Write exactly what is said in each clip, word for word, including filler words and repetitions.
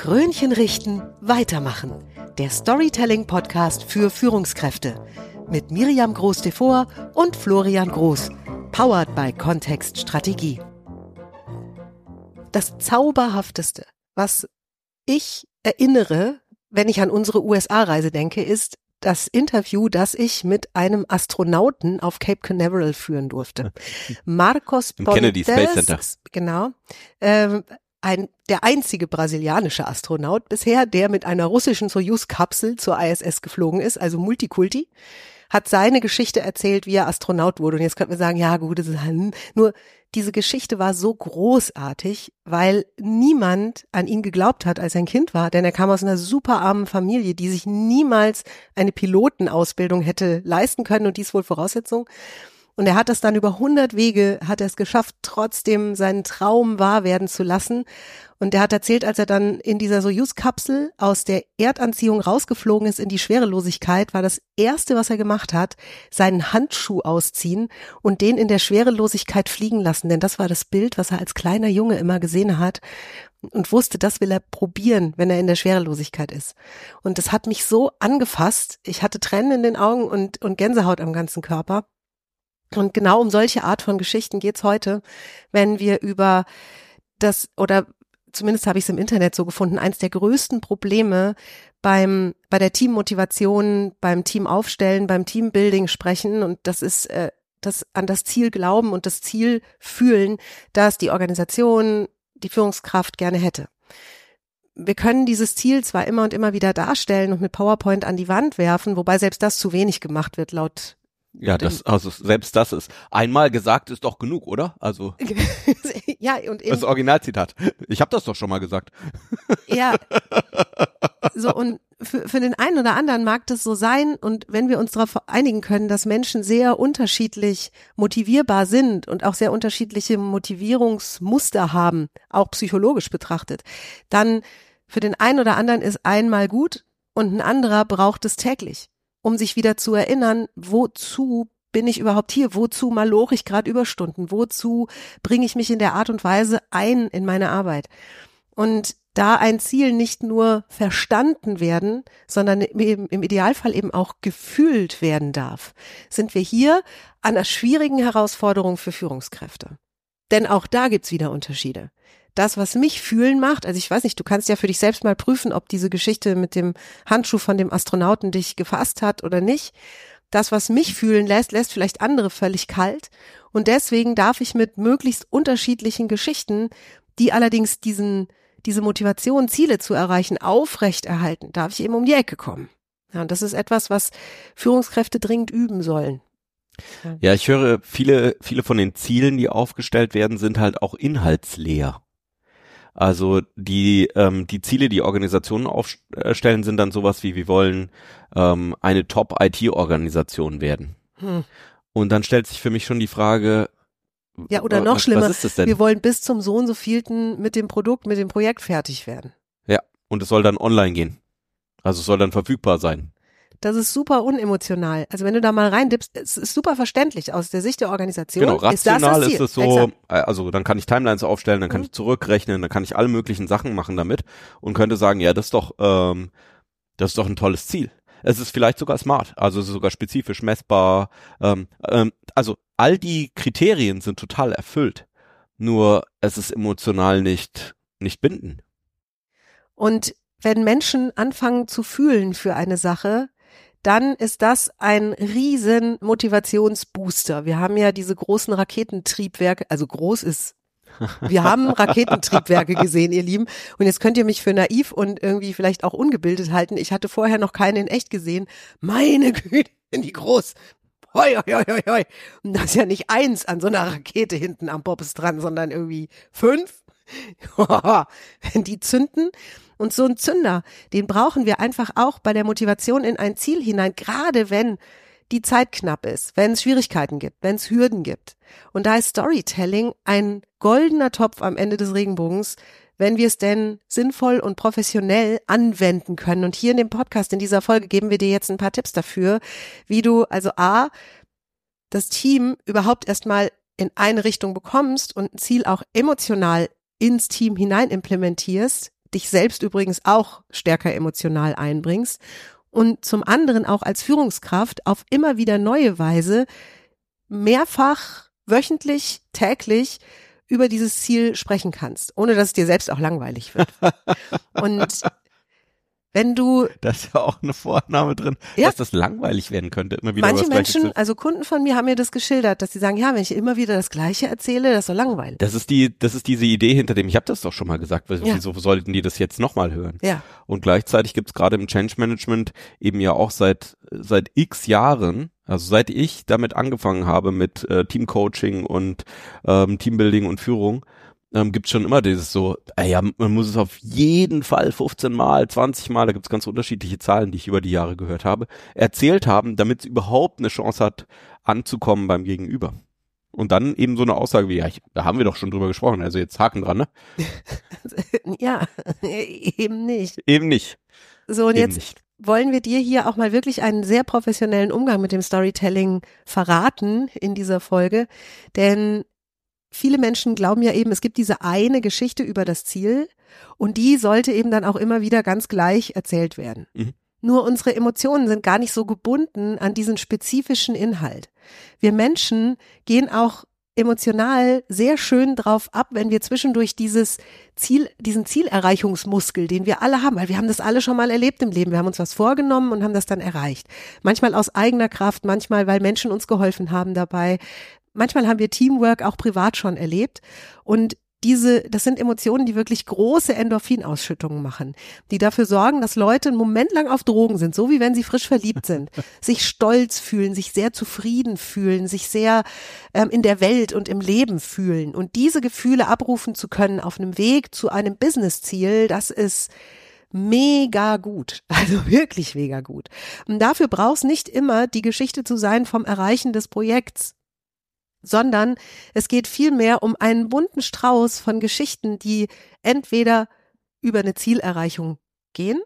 Krönchen richten, weitermachen. Der Storytelling-Podcast für Führungskräfte. Mit Miriam Groß-Devor und Florian Groß. Powered by Kontext Strategie. Das Zauberhafteste, was ich erinnere, wenn ich an unsere U S A-Reise denke, ist das Interview, das ich mit einem Astronauten auf Cape Canaveral führen durfte. Marcos Im Kennedy Space Center. Genau. Ähm, ein, der einzige brasilianische Astronaut bisher, der mit einer russischen Soyuz-Kapsel zur I S S geflogen ist, also Multikulti, hat seine Geschichte erzählt, wie er Astronaut wurde. Und jetzt könnten wir sagen, ja gut, das ist ein, nur diese Geschichte war so großartig, weil niemand an ihn geglaubt hat, als er ein Kind war, denn er kam aus einer super armen Familie, die sich niemals eine Pilotenausbildung hätte leisten können, und dies wohl Voraussetzung. Und er hat das dann über hundert Wege, hat er es geschafft, trotzdem seinen Traum wahr werden zu lassen. Und er hat erzählt, als er dann in dieser Soyuz-Kapsel aus der Erdanziehung rausgeflogen ist in die Schwerelosigkeit, war das Erste, was er gemacht hat, seinen Handschuh ausziehen und den in der Schwerelosigkeit fliegen lassen. Denn das war das Bild, was er als kleiner Junge immer gesehen hat und wusste, das will er probieren, wenn er in der Schwerelosigkeit ist. Und das hat mich so angefasst. Ich hatte Tränen in den Augen und, und Gänsehaut am ganzen Körper. Und genau um solche Art von Geschichten geht's heute, wenn wir über das, oder zumindest habe ich es im Internet so gefunden, eins der größten Probleme beim bei der Teammotivation, beim Teamaufstellen, beim Teambuilding sprechen. Und das ist äh, das an das Ziel glauben und das Ziel fühlen, das die Organisation, die Führungskraft gerne hätte. Wir können dieses Ziel zwar immer und immer wieder darstellen und mit PowerPoint an die Wand werfen, wobei selbst das zu wenig gemacht wird laut. Ja, das, also selbst das ist einmal gesagt, ist doch genug, oder? Also ja, und eben, das Originalzitat. Ich habe das doch schon mal gesagt. Ja. So, und für, für den einen oder anderen mag das so sein, und wenn wir uns darauf einigen können, dass Menschen sehr unterschiedlich motivierbar sind und auch sehr unterschiedliche Motivierungsmuster haben, auch psychologisch betrachtet, dann für den einen oder anderen ist einmal gut und ein anderer braucht es täglich, um sich wieder zu erinnern, wozu bin ich überhaupt hier, wozu maloche ich gerade Überstunden, wozu bringe ich mich in der Art und Weise ein in meine Arbeit. Und da ein Ziel nicht nur verstanden werden, sondern im, im Idealfall eben auch gefühlt werden darf, sind wir hier an einer schwierigen Herausforderung für Führungskräfte. Denn auch da gibt's wieder Unterschiede. Das, was mich fühlen macht, also ich weiß nicht, du kannst ja für dich selbst mal prüfen, ob diese Geschichte mit dem Handschuh von dem Astronauten dich gefasst hat oder nicht. Das, was mich fühlen lässt, lässt vielleicht andere völlig kalt. Und deswegen darf ich mit möglichst unterschiedlichen Geschichten, die allerdings diesen, diese Motivation, Ziele zu erreichen, aufrechterhalten, darf ich eben um die Ecke kommen. Ja, und das ist etwas, was Führungskräfte dringend üben sollen. Ja, ich höre, viele, viele von den Zielen, die aufgestellt werden, sind halt auch inhaltsleer. Also die ähm, die Ziele, die Organisationen aufstellen, sind dann sowas wie, wir wollen ähm, eine Top-I T-Organisation werden. Hm. Und dann stellt sich für mich schon die Frage, ja, oder noch was, schlimmer, was ist das denn? Wir wollen bis zum so und so vielten mit dem Produkt, mit dem Projekt fertig werden. Ja, und es soll dann online gehen. Also es soll dann verfügbar sein. Das ist super unemotional. Also wenn du da mal reindippst, es ist super verständlich aus der Sicht der Organisation. Genau, rational ist, ist es so, Exakt. Also dann kann ich Timelines aufstellen, dann kann mhm. ich zurückrechnen, dann kann ich alle möglichen Sachen machen damit und könnte sagen, ja, das ist doch, ähm, das ist doch ein tolles Ziel. Es ist vielleicht sogar smart, also es ist sogar spezifisch messbar. Ähm, ähm, also all die Kriterien sind total erfüllt, nur es ist emotional nicht nicht bindend. Und wenn Menschen anfangen zu fühlen für eine Sache, dann ist das ein riesen Motivationsbooster. Wir haben ja diese großen Raketentriebwerke, also groß ist, wir haben Raketentriebwerke gesehen, ihr Lieben. Und jetzt könnt ihr mich für naiv und irgendwie vielleicht auch ungebildet halten. Ich hatte vorher noch keinen in echt gesehen. Meine Güte, sind die groß. Hoi, hoi, hoi, hoi. Und da ist ja nicht eins an so einer Rakete hinten am Bobbes dran, sondern irgendwie fünf. Wenn die zünden. Und so ein Zünder, den brauchen wir einfach auch bei der Motivation in ein Ziel hinein, gerade wenn die Zeit knapp ist, wenn es Schwierigkeiten gibt, wenn es Hürden gibt. Und da ist Storytelling ein goldener Topf am Ende des Regenbogens, wenn wir es denn sinnvoll und professionell anwenden können. Und hier in dem Podcast, in dieser Folge, geben wir dir jetzt ein paar Tipps dafür, wie du also A, das Team überhaupt erstmal in eine Richtung bekommst und ein Ziel auch emotional ins Team hinein implementierst, dich selbst übrigens auch stärker emotional einbringst und zum anderen auch als Führungskraft auf immer wieder neue Weise mehrfach, wöchentlich, täglich über dieses Ziel sprechen kannst, ohne dass es dir selbst auch langweilig wird. Und wenn du... Da ist ja auch eine Vorannahme drin, ja, dass das langweilig werden könnte. Immer wieder manche über das Gleiche Menschen, zu- also Kunden von mir haben mir das geschildert, dass sie sagen, ja, wenn ich immer wieder das Gleiche erzähle, das ist so langweilig. Das ist die, das ist diese Idee hinter dem, ich habe das doch schon mal gesagt, Ja. wieso sollten die das jetzt nochmal hören? Ja, Und gleichzeitig gibt's gerade im Change Management eben ja auch seit seit x Jahren, also seit ich damit angefangen habe mit äh, Teamcoaching und ähm, Teambuilding und Führung, ähm, gibt's schon immer dieses so, äh, ja, man muss es auf jeden Fall fünfzehn Mal, zwanzig Mal, da gibt's ganz unterschiedliche Zahlen, die ich über die Jahre gehört habe, erzählt haben, damit es überhaupt eine Chance hat, anzukommen beim Gegenüber. Und dann eben so eine Aussage wie, ja, ich, da haben wir doch schon drüber gesprochen, also jetzt Haken dran, ne? ja, eben nicht. Eben nicht. So, und Eben jetzt nicht. wollen wir dir hier auch mal wirklich einen sehr professionellen Umgang mit dem Storytelling verraten in dieser Folge, denn viele Menschen glauben ja eben, es gibt diese eine Geschichte über das Ziel und die sollte eben dann auch immer wieder ganz gleich erzählt werden. Mhm. Nur unsere Emotionen sind gar nicht so gebunden an diesen spezifischen Inhalt. Wir Menschen gehen auch emotional sehr schön drauf ab, wenn wir zwischendurch dieses Ziel, diesen Zielerreichungsmuskel, den wir alle haben, weil wir haben das alle schon mal erlebt im Leben. Wir haben uns was vorgenommen und haben das dann erreicht. Manchmal aus eigener Kraft, manchmal, weil Menschen uns geholfen haben dabei. Manchmal haben wir Teamwork auch privat schon erlebt und diese, das sind Emotionen, die wirklich große Endorphinausschüttungen machen, die dafür sorgen, dass Leute einen Moment lang auf Drogen sind, so wie wenn sie frisch verliebt sind, sich stolz fühlen, sich sehr zufrieden fühlen, sich sehr ähm, in der Welt und im Leben fühlen und diese Gefühle abrufen zu können auf einem Weg zu einem Business-Ziel, das ist mega gut, also wirklich mega gut. Und dafür brauchst nicht immer die Geschichte zu sein vom Erreichen des Projekts, sondern es geht vielmehr um einen bunten Strauß von Geschichten, die entweder über eine Zielerreichung gehen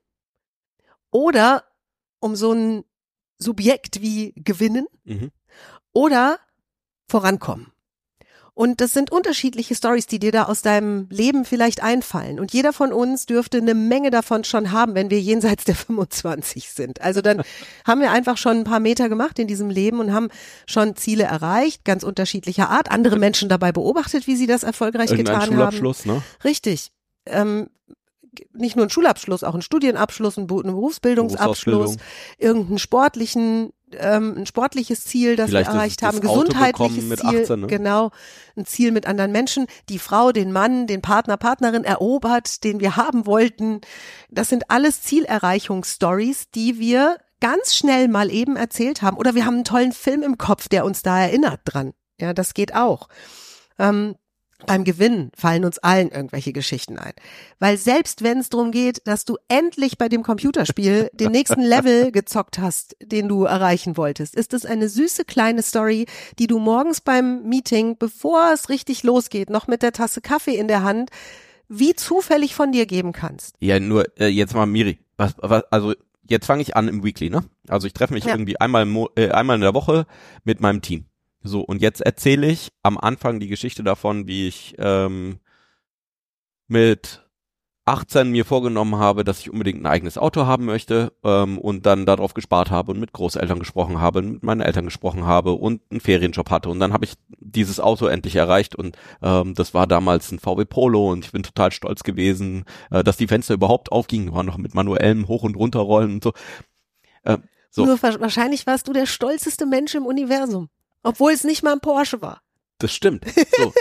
oder um so ein Subjekt wie gewinnen Mhm. oder vorankommen. Und das sind unterschiedliche Stories, die dir da aus deinem Leben vielleicht einfallen. Und jeder von uns dürfte eine Menge davon schon haben, wenn wir jenseits der fünfundzwanzig sind. Also dann haben wir einfach schon ein paar Meter gemacht in diesem Leben und haben schon Ziele erreicht, ganz unterschiedlicher Art. Andere Menschen dabei beobachtet, wie sie das erfolgreich Irgendein getan haben. Schulabschluss, ne? Richtig. Ähm, nicht nur ein Schulabschluss, auch ein Studienabschluss, ein Bu- ein Berufsbildungsabschluss, irgendeinen sportlichen, ähm, ein sportliches Ziel, das Vielleicht wir erreicht das- haben, das Auto gesundheitliches bekommen mit Ziel, achtzehn, ne? genau, ein Ziel mit anderen Menschen, die Frau, den Mann, den Partner, Partnerin erobert, den wir haben wollten. Das sind alles Zielerreichungsstories, die wir ganz schnell mal eben erzählt haben. Oder wir haben einen tollen Film im Kopf, der uns da erinnert dran. Ja, das geht auch. Ähm, Beim Gewinnen fallen uns allen irgendwelche Geschichten ein. Weil selbst wenn es darum geht, dass du endlich bei dem Computerspiel den nächsten Level gezockt hast, den du erreichen wolltest, ist es eine süße kleine Story, die du morgens beim Meeting, bevor es richtig losgeht, noch mit der Tasse Kaffee in der Hand, wie zufällig von dir geben kannst. Ja, nur äh, jetzt mal Miri, was, was, also jetzt fange ich an im Weekly, ne? Also ich treffe mich Ja. irgendwie einmal im Mo äh, einmal in der Woche mit meinem Team. So, und jetzt erzähle ich am Anfang die Geschichte davon, wie ich ähm, mit achtzehn mir vorgenommen habe, dass ich unbedingt ein eigenes Auto haben möchte ähm, und dann darauf gespart habe und mit Großeltern gesprochen habe, mit meinen Eltern gesprochen habe und einen Ferienjob hatte und dann habe ich dieses Auto endlich erreicht und ähm, das war damals ein V W Polo und ich bin total stolz gewesen, äh, dass die Fenster überhaupt aufgingen, war noch mit manuellem Hoch- und Runterrollen und so. Äh, so. Nur wa- wahrscheinlich warst du der stolzeste Mensch im Universum. Obwohl es nicht mal ein Porsche war. Das stimmt. So.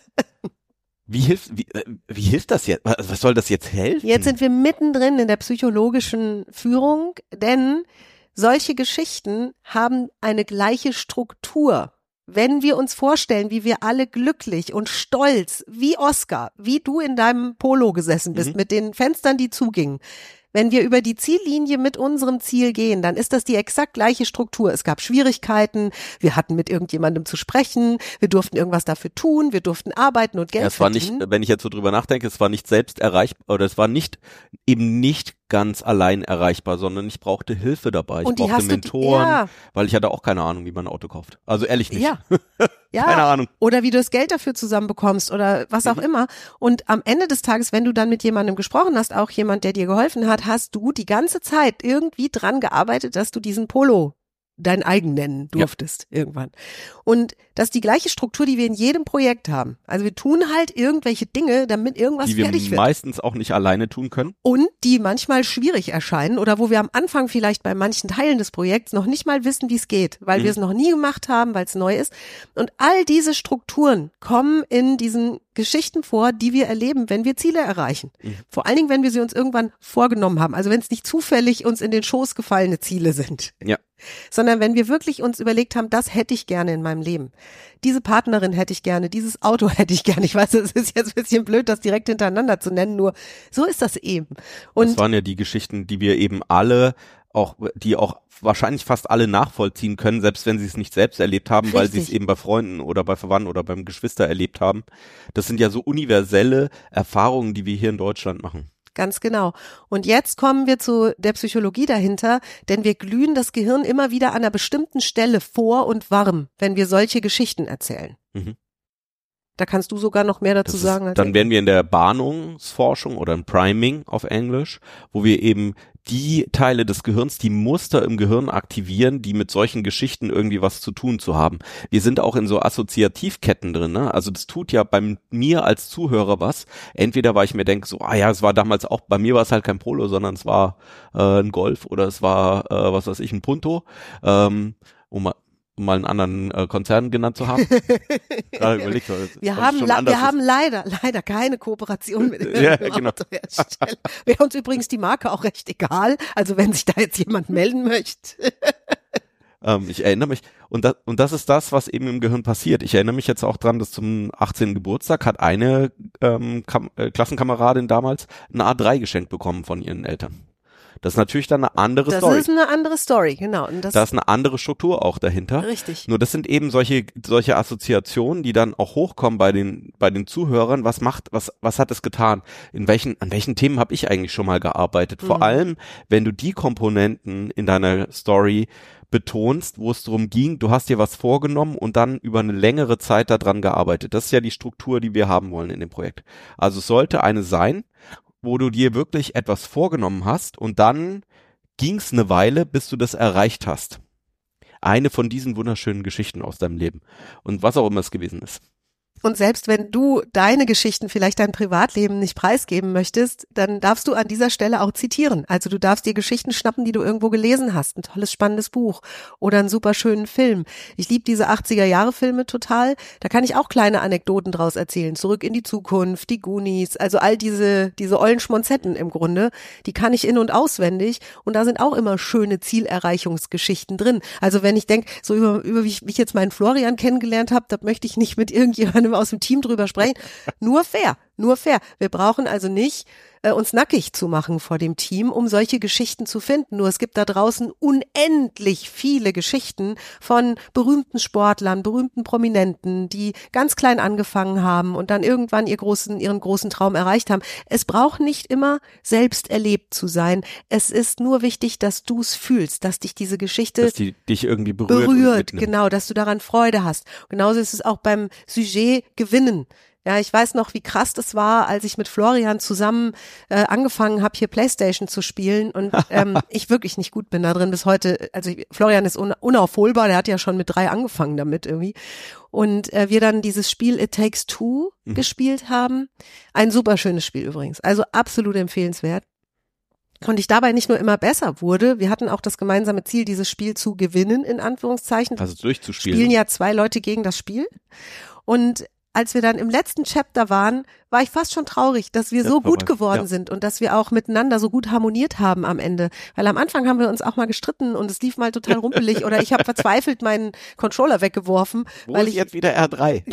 Wie hilft, wie, äh, wie hilft das jetzt? Was was soll das jetzt helfen? Jetzt sind wir mittendrin in der psychologischen Führung, denn solche Geschichten haben eine gleiche Struktur. Wenn wir uns vorstellen, wie wir alle glücklich und stolz, wie Oscar, wie du in deinem Polo gesessen bist, Mhm. mit den Fenstern, die zugingen, wenn wir über die Ziellinie mit unserem Ziel gehen, dann ist das die exakt gleiche Struktur. Es gab Schwierigkeiten, wir hatten mit irgendjemandem zu sprechen, wir durften irgendwas dafür tun, wir durften arbeiten und Geld Ja, es war nicht, verdienen. wenn ich jetzt so drüber nachdenke, es war nicht selbst erreichbar oder es war nicht eben nicht ganz allein erreichbar, sondern ich brauchte Hilfe dabei. Ich Und die brauchte hast du- Mentoren, ja. weil ich hatte auch keine Ahnung, wie man ein Auto kauft. Also ehrlich nicht. Ja. Ja. Keine Ahnung. Oder wie du das Geld dafür zusammenbekommst oder was auch Mhm. immer. Und am Ende des Tages, wenn du dann mit jemandem gesprochen hast, auch jemand, der dir geholfen hat, hast du die ganze Zeit irgendwie dran gearbeitet, dass du diesen Polo dein eigen nennen durftest ja. irgendwann. Und das ist die gleiche Struktur, die wir in jedem Projekt haben. Also wir tun halt irgendwelche Dinge, damit irgendwas die wir fertig wird. meistens auch nicht alleine tun können. Und die manchmal schwierig erscheinen oder wo wir am Anfang vielleicht bei manchen Teilen des Projekts noch nicht mal wissen, wie es geht, weil Mhm. wir es noch nie gemacht haben, weil es neu ist. Und all diese Strukturen kommen in diesen Geschichten vor, die wir erleben, wenn wir Ziele erreichen. Mhm. Vor allen Dingen, wenn wir sie uns irgendwann vorgenommen haben. Also wenn es nicht zufällig uns in den Schoß gefallene Ziele sind. Ja. Sondern wenn wir wirklich uns überlegt haben, das hätte ich gerne in meinem Leben. Diese Partnerin hätte ich gerne, dieses Auto hätte ich gerne. Ich weiß, es ist jetzt ein bisschen blöd, das direkt hintereinander zu nennen, nur so ist das eben. Und das waren ja die Geschichten, die wir eben alle auch, die auch wahrscheinlich fast alle nachvollziehen können, selbst wenn sie es nicht selbst erlebt haben, Richtig. weil sie es eben bei Freunden oder bei Verwandten oder beim Geschwister erlebt haben. Das sind ja so universelle Erfahrungen, die wir hier in Deutschland machen. Ganz genau. Und jetzt kommen wir zu der Psychologie dahinter, denn wir glühen das Gehirn immer wieder an einer bestimmten Stelle vor und warm, wenn wir solche Geschichten erzählen. Mhm. Da kannst du sogar noch mehr dazu Das sagen. Ist, Als dann ich. wären wir in der Bahnungsforschung oder im Priming auf Englisch, wo wir eben die Teile des Gehirns, die Muster im Gehirn aktivieren, die mit solchen Geschichten irgendwie was zu tun zu haben. Wir sind auch in so Assoziativketten drin, ne? Also das tut ja bei mir als Zuhörer was. Entweder weil ich mir denke, so, ah ja, es war damals auch, bei mir war es halt kein Polo, sondern es war äh, ein Golf oder es war, äh, was weiß ich, ein Punto. Ähm, um mal um mal einen anderen äh, Konzern genannt zu haben. Gerade überlegt, wir haben, la- wir haben leider, leider keine Kooperation mit ja, genau. Autohersteller. Wäre uns übrigens die Marke auch recht egal. Also wenn sich da jetzt jemand melden möchte. ähm, ich erinnere mich, und das, und das ist das, was eben im Gehirn passiert. Ich erinnere mich jetzt auch dran, dass zum achtzehnten Geburtstag hat eine ähm, Kam- äh, Klassenkameradin damals eine A drei geschenkt bekommen von ihren Eltern. Das ist natürlich dann eine andere das Story. Das ist eine andere Story, genau. Und das da ist eine andere Struktur auch dahinter. Richtig. Nur das sind eben solche solche Assoziationen, die dann auch hochkommen bei den bei den Zuhörern. Was macht, was was hat es getan? In welchen an welchen Themen habe ich eigentlich schon mal gearbeitet? Vor Mhm. allem, wenn du die Komponenten in deiner Story betonst, wo es darum ging, du hast dir was vorgenommen und dann über eine längere Zeit daran gearbeitet. Das ist ja die Struktur, die wir haben wollen in dem Projekt. Also es sollte eine sein, wo du dir wirklich etwas vorgenommen hast und dann ging es eine Weile, bis du das erreicht hast. Eine von diesen wunderschönen Geschichten aus deinem Leben. Und was auch immer es gewesen ist. Und selbst wenn du deine Geschichten, vielleicht dein Privatleben nicht preisgeben möchtest, dann darfst du an dieser Stelle auch zitieren. Also du darfst dir Geschichten schnappen, die du irgendwo gelesen hast. Ein tolles, spannendes Buch oder einen super schönen Film. Ich liebe diese achtziger-Jahre-Filme total. Da kann ich auch kleine Anekdoten draus erzählen. Zurück in die Zukunft, die Goonies, also all diese, diese ollen Schmonzetten im Grunde, die kann ich in- und auswendig. Und da sind auch immer schöne Zielerreichungsgeschichten drin. Also wenn ich denke, so über, über wie ich, wie ich jetzt meinen Florian kennengelernt habe, da möchte ich nicht mit irgendjemandem aus dem Team drüber sprechen. Nur fair, nur fair. Wir brauchen also nicht äh, uns nackig zu machen vor dem Team, um solche Geschichten zu finden. Nur es gibt da draußen unendlich viele Geschichten von berühmten Sportlern, berühmten Prominenten, die ganz klein angefangen haben und dann irgendwann ihr großen, ihren großen Traum erreicht haben. Es braucht nicht immer selbst erlebt zu sein. Es ist nur wichtig, dass du es fühlst, dass dich diese Geschichte dass die dich irgendwie berührt. berührt, genau, dass du daran Freude hast. Genauso ist es auch beim Sujet gewinnen. Ja, ich weiß noch, wie krass das war, als ich mit Florian zusammen äh, angefangen habe, hier Playstation zu spielen und ähm, ich wirklich nicht gut bin da drin bis heute. Also ich, Florian ist un- unaufholbar, der hat ja schon mit drei angefangen damit irgendwie. Und äh, wir dann dieses Spiel It Takes Two mhm. gespielt haben. Ein super schönes Spiel übrigens, also absolut empfehlenswert. Und ich dabei nicht nur immer besser wurde, wir hatten auch das gemeinsame Ziel, dieses Spiel zu gewinnen, in Anführungszeichen. Also durchzuspielen. Spielen ja zwei Leute gegen das Spiel. Und als wir dann im letzten Chapter waren, war ich fast schon traurig, dass wir ja, so gut vorbei. geworden ja. sind und dass wir auch miteinander so gut harmoniert haben am Ende. Weil am Anfang haben wir uns auch mal gestritten und es lief mal total rumpelig oder ich habe verzweifelt meinen Controller weggeworfen. Wo weil ist ich jetzt wieder R drei?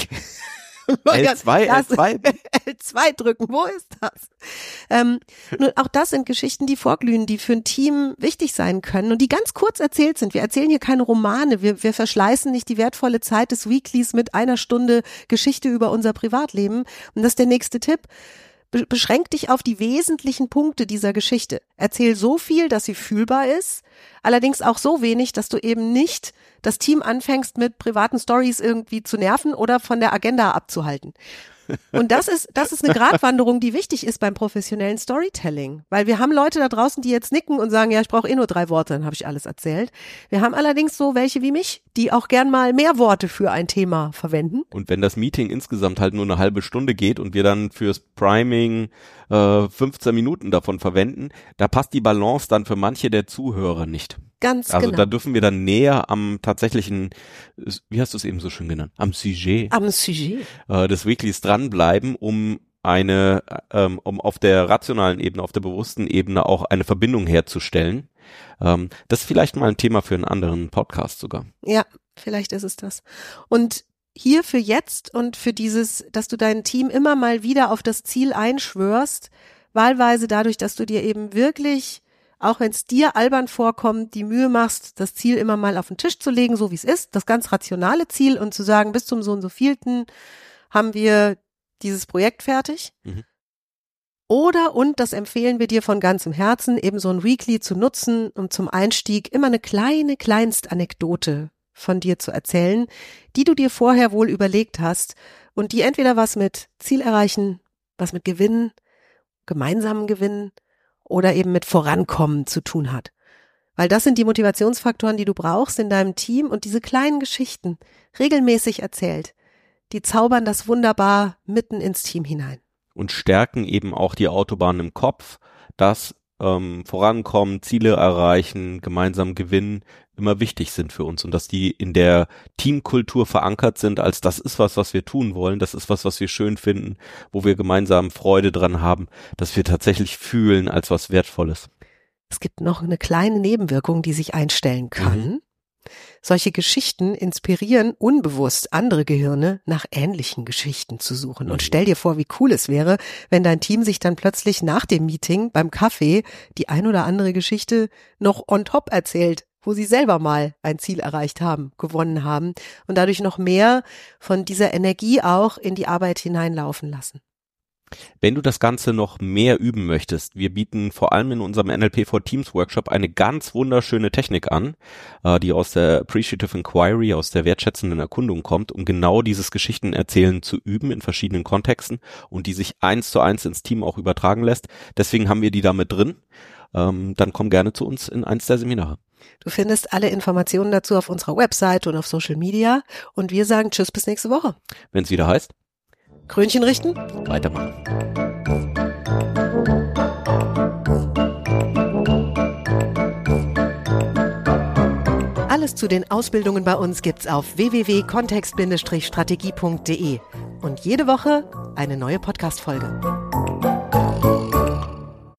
L zwei, L zwei? L zwei drücken, wo ist das? Ähm, nun, auch das sind Geschichten, die vorglühen, die für ein Team wichtig sein können und die ganz kurz erzählt sind. Wir erzählen hier keine Romane, wir, wir verschleißen nicht die wertvolle Zeit des Weeklies mit einer Stunde Geschichte über unser Privatleben. Und das ist der nächste Tipp. Be- beschränk dich auf die wesentlichen Punkte dieser Geschichte. Erzähl so viel, dass sie fühlbar ist, allerdings auch so wenig, dass du eben nicht das Team anfängst, mit privaten Stories irgendwie zu nerven oder von der Agenda abzuhalten. Und das ist, das ist eine Gratwanderung, die wichtig ist beim professionellen Storytelling. Weil wir haben Leute da draußen, die jetzt nicken und sagen, ja, ich brauche eh nur drei Worte, dann habe ich alles erzählt. Wir haben allerdings so welche wie mich, die auch gern mal mehr Worte für ein Thema verwenden. Und wenn das Meeting insgesamt halt nur eine halbe Stunde geht und wir dann fürs Priming äh, fünfzehn Minuten davon verwenden, da passt die Balance dann für manche der Zuhörer nicht. Ganz also genau. Da dürfen wir dann näher am tatsächlichen, wie hast du es eben so schön genannt, am Sujet, Am Sujet. Äh, des Weeklies dranbleiben, um eine, ähm, um auf der rationalen Ebene, auf der bewussten Ebene auch eine Verbindung herzustellen. Ähm, das ist vielleicht mal ein Thema für einen anderen Podcast sogar. Ja, vielleicht ist es das. Und hier für jetzt und für dieses, dass du dein Team immer mal wieder auf das Ziel einschwörst, wahlweise dadurch, dass du dir eben wirklich, auch wenn es dir albern vorkommt, die Mühe machst, das Ziel immer mal auf den Tisch zu legen, so wie es ist, das ganz rationale Ziel und zu sagen, bis zum so und so vielten haben wir dieses Projekt fertig. Mhm. Oder, und das empfehlen wir dir von ganzem Herzen, eben so ein Weekly zu nutzen, um zum Einstieg immer eine kleine Kleinstanekdote von dir zu erzählen, die du dir vorher wohl überlegt hast und die entweder was mit Ziel erreichen, was mit Gewinnen, gemeinsamen Gewinnen oder eben mit Vorankommen zu tun hat. Weil das sind die Motivationsfaktoren, die du brauchst in deinem Team und diese kleinen Geschichten, regelmäßig erzählt, die zaubern das wunderbar mitten ins Team hinein. Und stärken eben auch die Autobahn im Kopf, dass ähm, Vorankommen, Ziele erreichen, gemeinsam gewinnen immer wichtig sind für uns und dass die in der Teamkultur verankert sind, als das ist was, was wir tun wollen, das ist was, was wir schön finden, wo wir gemeinsam Freude dran haben, dass wir tatsächlich fühlen als was Wertvolles. Es gibt noch eine kleine Nebenwirkung, die sich einstellen kann. Mhm. Solche Geschichten inspirieren unbewusst andere Gehirne, nach ähnlichen Geschichten zu suchen. Mhm. Und stell dir vor, wie cool es wäre, wenn dein Team sich dann plötzlich nach dem Meeting beim Kaffee die ein oder andere Geschichte noch on top erzählt, wo sie selber mal ein Ziel erreicht haben, gewonnen haben und dadurch noch mehr von dieser Energie auch in die Arbeit hineinlaufen lassen. Wenn du das Ganze noch mehr üben möchtest, wir bieten vor allem in unserem N L P for Teams Workshop eine ganz wunderschöne Technik an, äh, die aus der Appreciative Inquiry, aus der wertschätzenden Erkundung kommt, um genau dieses Geschichtenerzählen zu üben in verschiedenen Kontexten und die sich eins zu eins ins Team auch übertragen lässt. Deswegen haben wir die da mit drin. Ähm, dann komm gerne zu uns in eins der Seminare. Du findest alle Informationen dazu auf unserer Website und auf Social Media und wir sagen Tschüss bis nächste Woche. Wenn es wieder heißt, Krönchen richten, weitermachen. Alles zu den Ausbildungen bei uns gibt's auf w w w punkt kontext Bindestrich strategie punkt de und jede Woche eine neue Podcast-Folge.